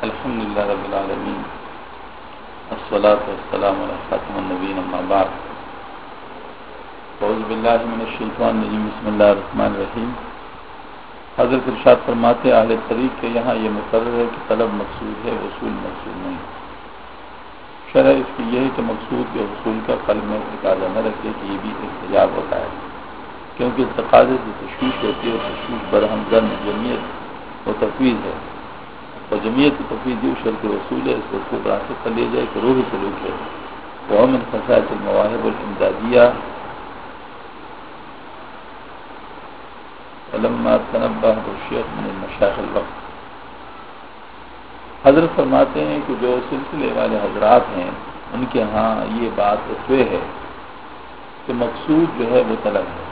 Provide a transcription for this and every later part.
الحمد لله رب العالمين الصلاة والسلام على خاتم النبيين أما بعد أعوذ بالله من الشيطان الرجيم بسم الله الرحمن الرحيم. حضرت ارشاد فرماتے اہل طریق کے یہاں یہ مقرر ہے کہ طلب مقصود ہے، وصول مقصود نہیں. شرح اس کی یہ ہے کہ مقصود کے حصول کا قلب میں تقاضا نہ رکھے کہ یہ بھی احتجاب ہوتا ہے، کیونکہ اس تقاضے سے تشویش ہوتی ہے اور تشویش برہم زن جمعیت و تفویض ہے، اور جمعیت کی تفویض یہ شرط وصول ہے. اس کو خوب راستے کر لیا جائے کہ روح سلوک ہے. وہ من خصائص المواہب الامدادیہ علما تنبہ الشیخ من المشایخ الوقت. حضرت فرماتے ہیں کہ جو سلسلے والے حضرات ہیں ان کے ہاں یہ بات رسوے ہے کہ مقصود جو ہے وہ طلب ہے،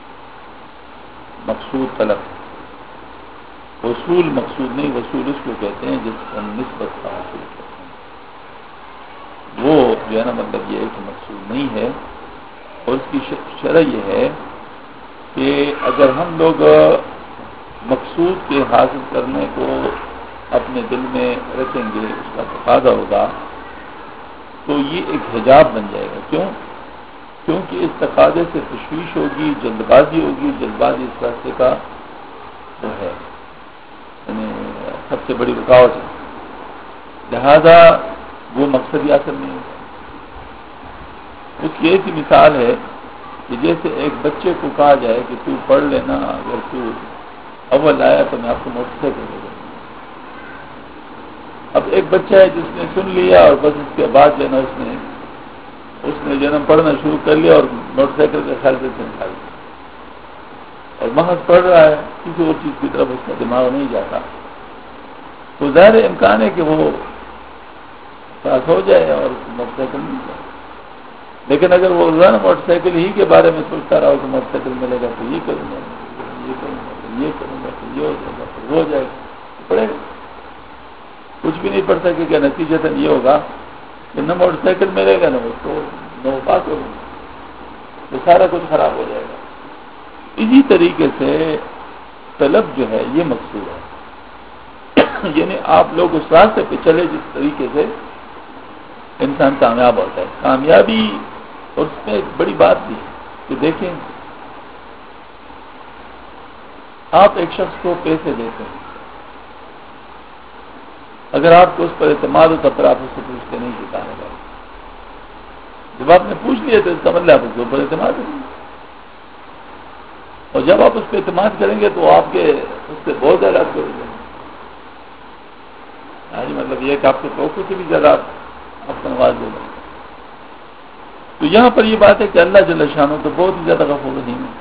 مقصود طلب، وصول مقصود نہیں. وصول اس کو کہتے ہیں جس کو نسبت کا حاصل کرتے ہیں، وہ جو ہے نا مطلب یہ ہے کہ مقصود نہیں ہے. اور اس کی شرح یہ ہے کہ اگر ہم لوگ مقصود کے حاصل کرنے کو اپنے دل میں رکھیں گے، اس کا تقاضا ہوگا، تو یہ ایک حجاب بن جائے گا. کیونکہ اس تقاضے سے تشویش ہوگی، جلد بازی ہوگی. جلد بازی اس راستے کا وہ ہے یعنی سب سے بڑی رکاوٹ ہے. لہذا وہ مقصد حاصل نہیں ہوگا. اس کی ایسی مثال ہے کہ جیسے ایک بچے کو کہا جائے کہ تو پڑھ لینا، اگر تو اول آیا تو میں آپ کو موٹر سائیکل دے دوں. اب ایک بچہ ہے جس نے سن لیا اور بس اس کے بعد جو ہے نا اس نے جنم پڑھنا شروع کر لیا اور موٹر سائیکل کا خیال سے نکال دیا اور محض پڑھ رہا ہے، کسی اور چیز کی طرف اس کا دماغ نہیں جاتا. تو ظاہر امکان ہے کہ وہ پاس ہو جائے اور موٹر سائیکل مل جائے. لیکن اگر وہ روزانہ موٹر سائیکل ہی کے بارے میں سوچتا رہا کہ موٹر سائیکل ملے گا تو یہ کروں گا، یہ کروں گا، یہ کروں گا، یہ ہو جائے گا، وہ ہو جائے گا، پڑھے گا. کچھ بھی نہیں پڑھ سکے گا. نتیجتاً یہ ہوگا کہ نہ موٹر سائیکل ملے گا، نہ اس کو نہ وہ پاس ہوگا، تو سارا کچھ خراب ہو جائے گا. اسی طریقے سے طلب جو ہے یہ مقصود ہے. یعنی آپ لوگ اس راستے پہ چلے جس طریقے سے انسان کامیاب ہوتا ہے. کامیابی اور اس میں ایک بڑی بات بھی ہے کہ دیکھیں آپ ایک شخص کو پیسے دیتے ہیں، اگر آپ کو اس پر اعتماد ہوتا پھر آپ اس سے پوچھتے نہیں کہ کہاں لگا. جب آپ نے پوچھ لیا تو اس کا مطلب آپ اس کے اوپر اعتماد کریں گے، اور جب آپ اس پہ اعتماد کریں گے تو آپ کے اس سے بہت زیادہ آپ کریں گے. مطلب یہ کہ آپ کے توقع سے بھی زیادہ آپ کو نواز دے گا. تو یہاں پر یہ بات ہے کہ اللہ جل شانہ تو بہت ہی زیادہ غفور رحیم ہے.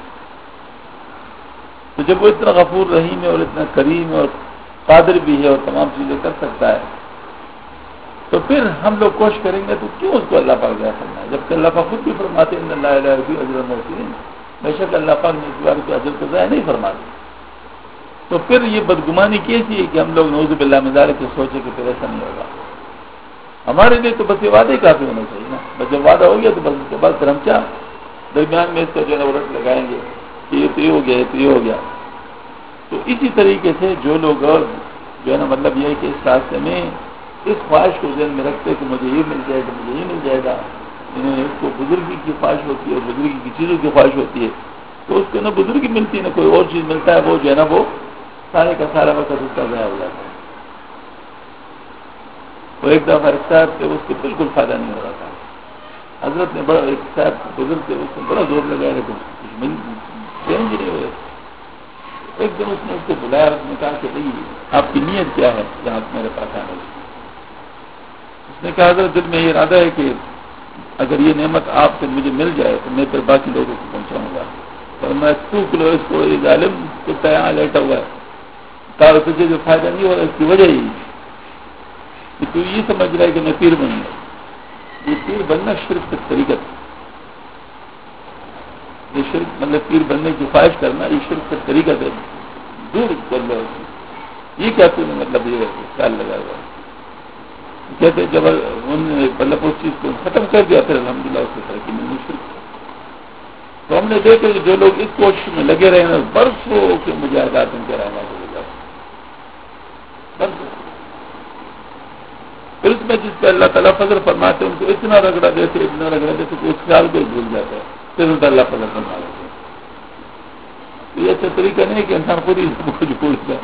تو جب وہ اتنا غفور رحیم ہے اور اتنا کریم اور قادر بھی ہے اور تمام چیزیں کر سکتا ہے، تو پھر ہم لوگ کوشش کریں گے تو کیوں اس کو اللہ پاک ضائع کرنا ہے، جبکہ اللہ پاک خود بھی فرماتے ہیں ان اللہ لا یضیع اجر المحسنین، بے شک اللہ پاک نے اس بار کے اجر کو ضائع نہیں فرماتے. تو پھر یہ بدگمانی کیسی ہے کہ ہم لوگ نعوذ باللہ من ذالک سوچے کہ پھر ایسا نہیں ہوگا. ہمارے لیے تو بس یہ وعدے کافی ہونا چاہیے نا. بس جب وعدہ ہو گیا تو بس اس کے بعد پھر ہم کیا درمیان میں اس کا جو ہے رٹ لگائیں گے کہ یہ تو یہ ہو گیا، یہ تو یہ ہو گیا. تو اسی طریقے سے جو لوگ جو ہے نا مطلب یہ ہے کہ اس راستے میں اس خواہش کو ذہن میں رکھتے کہ مجھے یہ مل جائے گا، مجھے یہ مل جائے گا. اس کو بزرگی کی خواہش ہوتی ہے اور بزرگی کی چیزوں کی خواہش ہوتی ہے، تو اس کو نہ بزرگی ملتی ہے نہ کوئی اور چیز ملتا ہے. وہ جو ہے نا وہ سارے کا سارا وقت اس کا ضائع ہو جاتا ہے. وہ ایک دفعہ ایک صاحب سے اس کو بالکل فائدہ نہیں ہو رہا تھا. حضرت نے بڑا ایک صاحب بزرگ سے اس نے بڑا زور لگایا لیکن کچھ چینج نہیں ہوئے. ایک دن اس نے اس کو بلایا، اس نے کہا کہ بھائی آپ کی نیت کیا ہے جہاں میرے پاس آنے کی؟ اس نے کہا حضرت دل میں یہ ارادہ ہے کہ اگر یہ نعمت آپ سے مجھے مل جائے تو میں پھر باقی لوگوں کو پہنچاؤں گا. اور میں 2 کلو اس کو یہ ظالم کتا یہاں لیٹا ہوا ہے، کہا تجھے جو فائدہ نہیں ہو رہا اس کی وجہ ہی کہ تو یہ سمجھ رہا ہے کہ میں پیر بن گیا. یہ پیر بننا شرک کا طریقہ ہے. یہ شرک مطلب پیر بننے کی خواہش کرنا یہ شرک کا طریقہ ہے. دور کر لو یہ کیا تم نے مطلب یہ خیال لگا ہوا کہتے جب انہوں نے مطلب اس چیز کو ختم کر دیا پھر الحمدللہ اس کی ترقی میں مشکل. تو ہم نے دیکھا کہ جو لوگ اس کوشش میں لگے رہے ہیں برسوں کے مجاہدات ان کے رہنا چلے جاتے برسوں. میں جس پہ اللہ تعالیٰ فضل فرماتے ہیں ان کو اتنا رگڑا دیتے کہ اس خیال کو بھول جاتا ہے، پھر ان کا اللہ فضل فرما دیتے ہیں۔ تو یہ اچھا طریقہ نہیں کہ انسان خود ہی کچھ بھول جائے،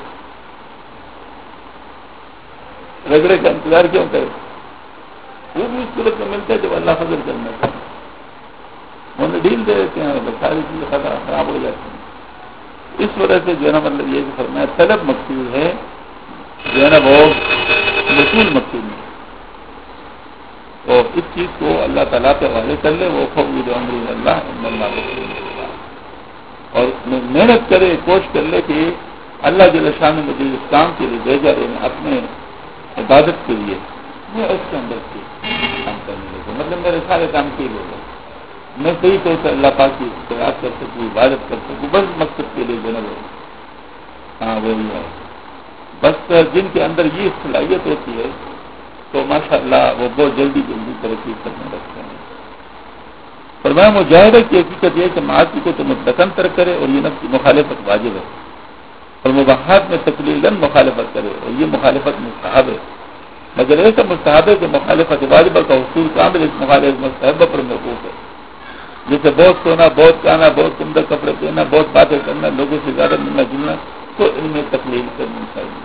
رگڑے کا انتظار کیوں کرے؟ وہ بھی اس صورت میں ملتا ہے جب اللہ فضل کرنا چاہتے ہیں، انہیں ڈھیل دے دیتے ہیں، ساری چیزیں خراب ہو جاتی ہیں۔ اس وجہ سے جو ہے نا مطلب یہ فرمایا طلب مقصود ہے، جو ہے نا وہ رسول مقصود ہے، اور اس چیز کو اللہ تعالیٰ کے حوالے کر لے، وہ فوج امر اللہ اور محنت کرے، کوشش کر لے کہ اللہ جل شان نے مجھے اس کام کے لیے بھیجا ہے، اپنے عبادت کے لیے میں اس کے اندر سے کام کرنے لگا، مطلب میرے سارے کام کے لیے میں صحیح طور سے اللہ پاک کی اطاعت کر سکوں، عبادت کر سکوں، بس مقصد کے لیے جناب ہاں وہی ہے۔ بس جن کے اندر یہ صلاحیت ہوتی ہے تو ماشاءاللہ وہ بہت جلدی ترقی کرنے لگتے ہیں۔ فرمایا مجاہدہ کی حقیقت یہ کہ معاصی کو تو مطلقاً ترک کرے اور یہ نفس کی مخالفت واجب ہے، اور مباحات میں تقلیلاً مخالفت کرے اور یہ مخالفت مستحب ہے، مگر ایسا مستحب ہے کہ مخالفت واجبہ کا حصول کامل اس مخالفت مستحبہ پر موقوف ہے، جیسے بہت سونا، بہت کھانا، بہت عمدہ کپڑے پہننا، بہت باتیں کرنا، لوگوں سے زیادہ ملنا جلنا، تو ان میں تقلیل کرنی چاہیے۔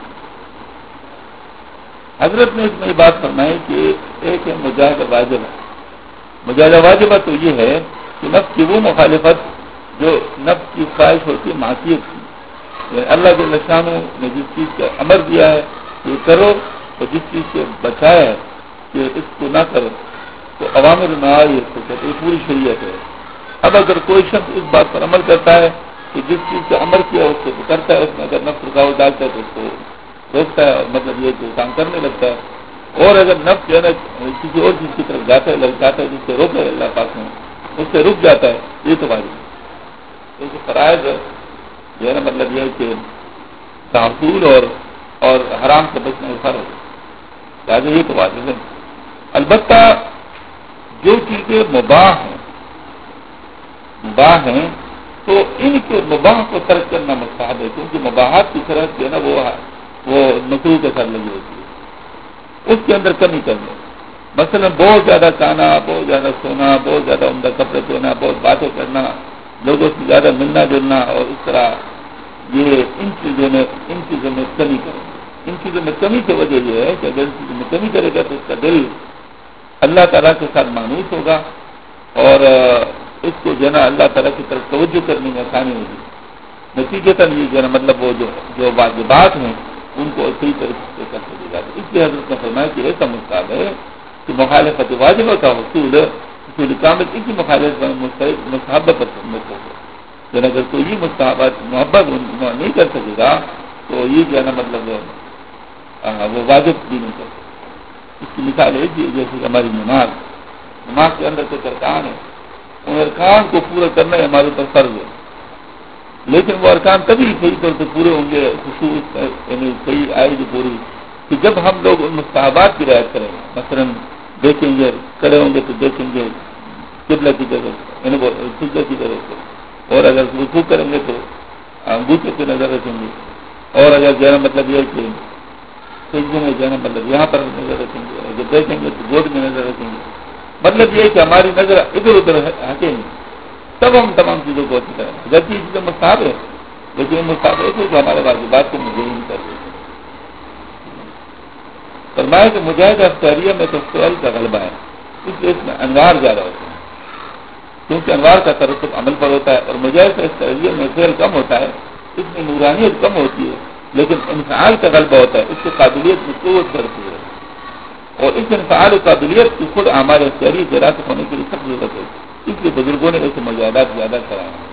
حضرت نے اس میں یہ بات فرمائی کہ ایک ہے مجاہدہ واجبہ۔ مجاہدہ واجبہ تو یہ ہے کہ نفس کی وہ مخالفت جو نفس کی خواہش ہوتی ہے معصیت کی، یعنی اللہ جل شانہ نے جس چیز کا امر دیا ہے یہ کرو، اور جس چیز سے بچایا ہے کہ اس کو نہ کرو، تو عوامر نواہی اس کو کہتے ہیں، پوری شریعت ہے۔ اب اگر کوئی شخص اس بات پر عمل کرتا ہے کہ جس چیز کا امر کیا اس کو کرتا ہے، اس میں اگر نفس رکاوٹ ڈالتا ہے تو اس کو روکتا ہے، اور مطلب یہ کہ کام کرنے لگتا ہے، اور اگر نفس جو ہے نا کسی اور چیز کی طرف جاتا ہے للچاتا ہے جس سے روکا ہے اللہ پاک نے، اس سے رک جاتا ہے، یہ تو واجب ہے۔ کیونکہ فرائض جو ہے نا مطلب یہ ہے کہ تعقول اور حرام سے بچنا فرض ہے، لہٰذا یہ تو واجب ہے۔ البتہ جو چیزیں مباح ہیں تو ان کے مباح کو ترک کرنا مستحب ہے، کیونکہ مباحات کی طرح جو ہے نا وہ مکروہ کے ساتھ لگی ہوتی ہے، اس کے اندر کمی کرنا، مثلا بہت زیادہ کھانا، بہت زیادہ سونا، بہت زیادہ عمدہ کپڑے دھونا، بہت باتیں کرنا، لوگوں سے زیادہ ملنا جلنا، اور اس طرح یہ ان چیزوں میں کمی کریں۔ ان چیزوں میں کمی کی وجہ یہ ہے کہ اگر ان چیزوں میں کمی کرے گا تو اس کا دل اللہ تعالیٰ کے ساتھ مانوس ہوگا، اور اس کو جو ہے نا اللہ تعالیٰ کی طرف توجہ کرنے میں آسانی ہوگی۔ نتیجتاً یہ جو ہے نا مطلب وہ جو واجبات ہیں ان کو صحیح طریقے سے کر سکے گا۔ اس لیے حضرت نے فرمایا کہ ایسا مستحب ہے کہ مخالفت واجبہ کا حصول کامل ان کی مخالفت مستحبہ پر مطلب ہے، لیکن اگر کوئی یہ مستحبات محبت نہیں کر سکے گا تو یہ جو ہے نا مطلب وہ واجب بھی نہیں کر سکے۔ اس کی مثال ہے جیسے ہماری نماز کے اندر کچھ ارکان ہے، ان ارکان کو پورا کرنا ہمارے اوپر فرض ہے، لیکن وہ ارکان تبھی صحیح طور سے پورے ہوں گے، خصوص یعنی صحیح آئے گی پوری کہ جب ہم لوگ ان مستحبات کی رعایت کریں گے۔ مثلا دیکھیں گے کھڑے ہوں گے تو دیکھیں گے قبلہ کی جگہ یعنی وہ سجدہ کی جگہ سے، اور اگر رکوع کریں گے تو انگوٹھے پہ نظر رکھیں گے، اور اگر جو ہے مطلب یہ کہ سجدے میں جو ہے مطلب یہاں پر نظر رکھیں گے، اور جب دیکھیں گے تو گود میں نظر رکھیں گے، مطلب یہ کہ ہماری نظر ادھر ادھر ہٹیں گے، تب ہم تمام چیزوں کو اچھی طرح جبکہ یہ چیزیں مستحب ہے، لیکن مستحب ہے کہ ہمارے واجبات کو مجرم کر دیتے ہیں۔ فرمایا کہ مجاہدہ اختیاریہ میں تو فعل کا غلبہ ہے، اس لیے اس میں انوار زیادہ ہوتے ہیں، کیونکہ انوار کا ترتب عمل پر ہوتا ہے، اور مجاہدہ اختیاریہ میں فعل کم ہوتا ہے، اس میں نورانیت کم ہوتی ہے، لیکن انفعال کا غلبہ ہوتا ہے، اس سے قابلیت میں قوت بڑھتی ہے، اور اس انفعال و قابلیت کی خود ہمارے اختیاری وراثت ہونے کے لیے سب ضرورت ہے، اس لیے بزرگوں نے ایسے مجاہدات زیادہ کرائے ہیں۔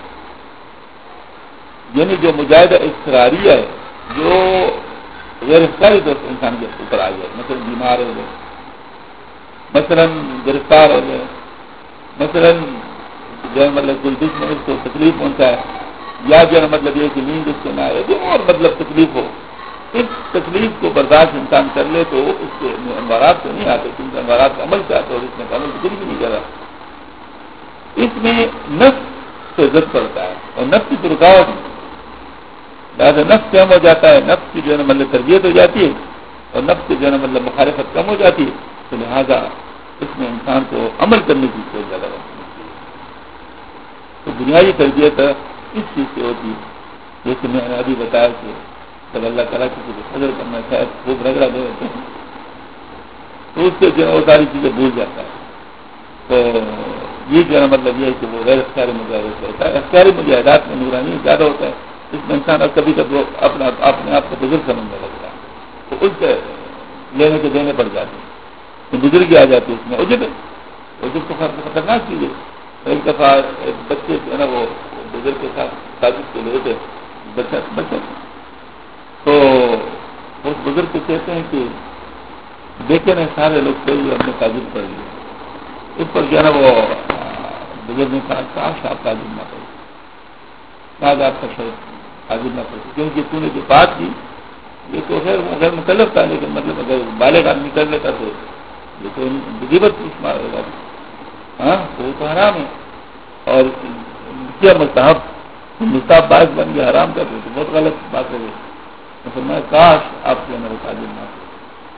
یعنی جو مجاہدہ اضطراریہ ہے، جو غیر اختیاری طور سے انسان کے اوپر آ گیا، مثلا بیمار ہو گئے، مثلا گرفتار ہو گئے، مثلا جو ہے مطلب کوئی دشمن اس کو تکلیف پہنچا ہے، یا جو ہے مطلب یہ کہ نیند اس کو نہ آئے، جو اور مطلب تکلیف ہو، اس تکلیف کو برداشت انسان کر لے تو اس کے انوارات تو نہیں آتے، کیونکہ انوارات کا عمل کیا آتا ہے اور اس میں عمل تو کچھ بھی نہیں کرا۔ اس میں نفس سے زد پڑتا ہے اور نفس کی رکاوٹ ہے، لہٰذا نفس کم ہو جاتا ہے، نفس کی جو ہے نا مطلب تربیت ہو جاتی ہے، اور نفس کی جو ہے نا مطلب مخالفت کم ہو جاتی ہے، تو لہٰذا اس میں انسان کو عمل کرنے کی کوئی زیادہ رکھنی چاہیے. تو بنیادی تربیت اس چیز سے ہوتی ہے. جیسے میں نے ابھی بتایا کہ جب اللہ تعالیٰ کسی کو فضل کرنا چاہے خوب رگڑا دے دیتے ہیں تو اس سے جو ہے وہ ساری چیزیں بھول جاتا ہے. تو یہ جو ہے مطلب یہ ہے کہ وہ غیر اختیاری مجاہدات سے ہوتا ہے. اختیاری مجاہدات میں نورانی زیادہ ہوتا ہے. اس میں انسان اب کبھی کبھی اپنے آپ کو بزرگ سمجھنے لگتا ہے تو اس سے لینے کے دینے پڑ جاتے ہیں. تو بزرگی آ جاتی ہے اس میں عجب تو خطرناک چیز ہے. ایک دفعہ ایک بچے جو ہے نا وہ بزرگ کے ساتھ سازش کے لیے تھے بچہ تو اس بزرگ کو کہتے ہیں کہ دیکھے نا سارے لوگ کئی ہم نے تاجر کر لیے. اس پر جو ہے نا وہ بزرگ نے کہا کاش آپ تاجر نہ کریں, کاش آپ کا شاید تاجر نہ کریں, کیونکہ تو نے جو بات کی یہ تو غیر مکلف تھا, لیکن مطلب اگر بالغ آدمی کر لیتا تو یہ تو مصیبت کی شمار ہوگا. ہاں تو وہ تو حرام ہے. اور کیا مستحب باعث بن گیا حرام کر دے تو بہت غلط بات ہے. تو میں کاش آپ کے اندر تاجر نہ کریں.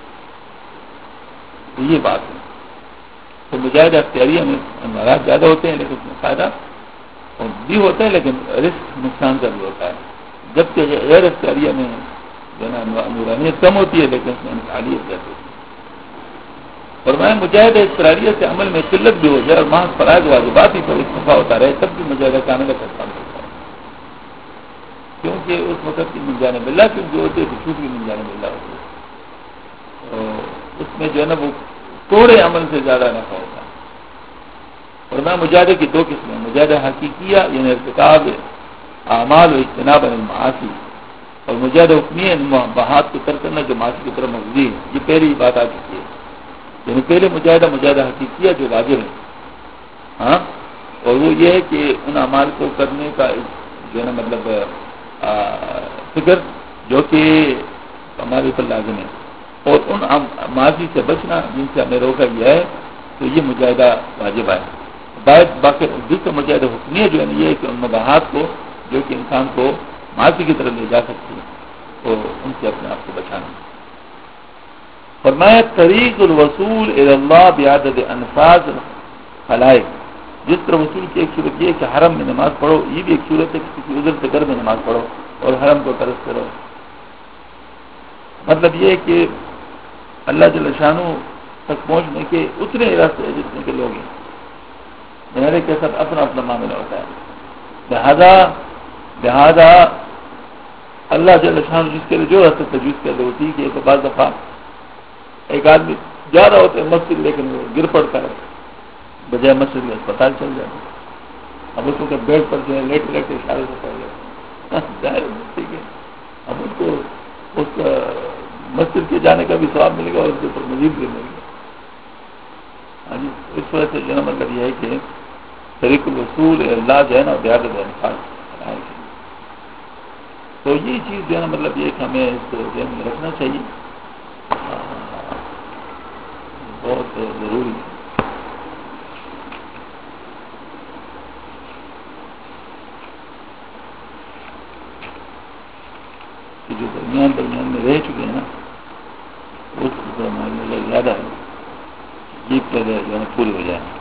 تو یہ بات ہے. تو مجاہدہ اختیاریہ میں امراض زیادہ ہوتے ہیں لیکن اس میں فائدہ بھی ہوتا ہے, لیکن رسک نقصان کا بھی ہوتا ہے. جبکہ غیر اختیاریہ میں جو ہے نا نورانیت کم ہوتی ہے لیکن اس میں انفعالیت زیادہ ہوتی ہے. اور میں مجاہدہ اضطراریہ سے عمل میں قلت بھی ہو جائے اور محض فرائض واجبات ہی پر اکتفا ہوتا رہے تب بھی مجاہدہ کاملہ کا کام کرتا ہے. کیونکہ اس وقت کی من جانب اللہ کی جو ہوتی ہے تو چھوٹ بھی من جانب اللہ ہوتی ہے. اس میں جو ہے نا وہ تھوڑے عمل سے زیادہ نفع ہوتا ہے. اور میں مجاہدے کی دو قسمیں, مجاہدہ حقیقیہ یعنی ارتکاب اعمال و اجتناب عن المعاصی, اور مجاہدہ حکمیہ ان مباحات کو ترک کرنا جو معاشی کی طرف مبنی ہے. یہ پہلی بات آ چکی ہے. یعنی پہلے مجاہدہ حقیقیہ جو واجب ہے, ہاں, اور وہ یہ ہے کہ ان اعمال کو کرنے کا جو ہے نا مطلب فکر جو کہ ہمارے اوپر لازم ہے, اور ان ماضی سے بچنا جن سے ہمیں روکا گیا ہے, تو یہ مجاہدہ واجب ہے. باقی دوسرا مجاہدہ حکمیہ جو ہے نا یہ ہے کہ ان مباحات کو جو کہ انسان کو ماضی کی طرف لے جا سکتی ہے تو ان سے اپنے آپ کو بچانا. فرمایا طریق الوصول الی اللہ بعدد انفاذ خلائق. جس طرح وصول کی ایک صورت یہ ہے کہ حرم میں نماز پڑھو, یہ بھی ایک صورت ہے کہ کسی عذر سے گھر میں نماز پڑھو اور حرم کو طرف کرو. مطلب یہ ہے کہ اللہ جل شانہ تک پہنچنے کے اتنے راستے ہیں جتنے کے لوگ ہیں. میرے کے ساتھ اپنا اپنا معاملہ ہوتا ہے. لہذا اللہ جل شانہ جس کے لیے جو راستہ تجویز کر رہی ہوتی ہے کہ ایک بعض دفعہ ایک آدمی زیادہ ہوتے ہیں مسجد لیکن وہ گر پڑتا ہے, بجائے مسجد میں اسپتال چل جاتا ہے. اب اس کو بیڈ پر جو ہے لیٹ اشارے سے پڑ گئے ٹھیک ہے. اب اس کو اس مسجد کے جانے کا بھی ثواب ملے گا اور اس کے اوپر مزید بھی ملے گا. اس وجہ سے جو ہے مطلب یہ ہے کہ طریق الوصول اللہ جو ہے نا بیاد انفاظ. تو یہ چیز جو ہے نا مطلب یہ کہ ہمیں اس ذہن میں رکھنا چاہیے, بہت ضروری ہے. کہ جو درمیان میں رہ چکے ہیں نا اس ہمارے لیے زیادہ ہے, یہ پہلے جو ہے پوری ہو جائے.